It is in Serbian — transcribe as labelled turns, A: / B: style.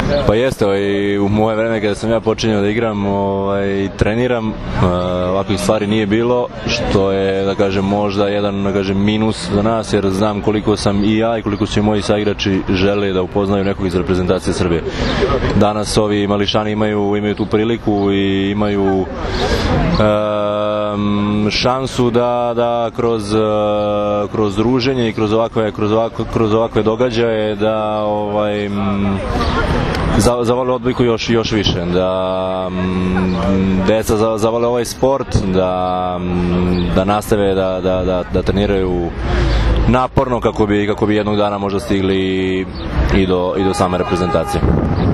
A: Pa jeste, u moje vreme kada sam ja počinjao da igram i treniram, ovakvih stvari nije bilo, što je, da kažem, možda jedan, da kažem, minus za nas, jer znam koliko sam i ja i koliko su i moji saigrači žele da upoznaju nekog iz reprezentacije Srbije. Danas ovi mališani imaju tu priliku i imaju šansu da kroz druženje i kroz ovakve događaje da zavole odbojku još više, da deca zavole ovaj sport, da nastave da treniraju naporno kako bi jednog dana možda stigli i do same reprezentacije.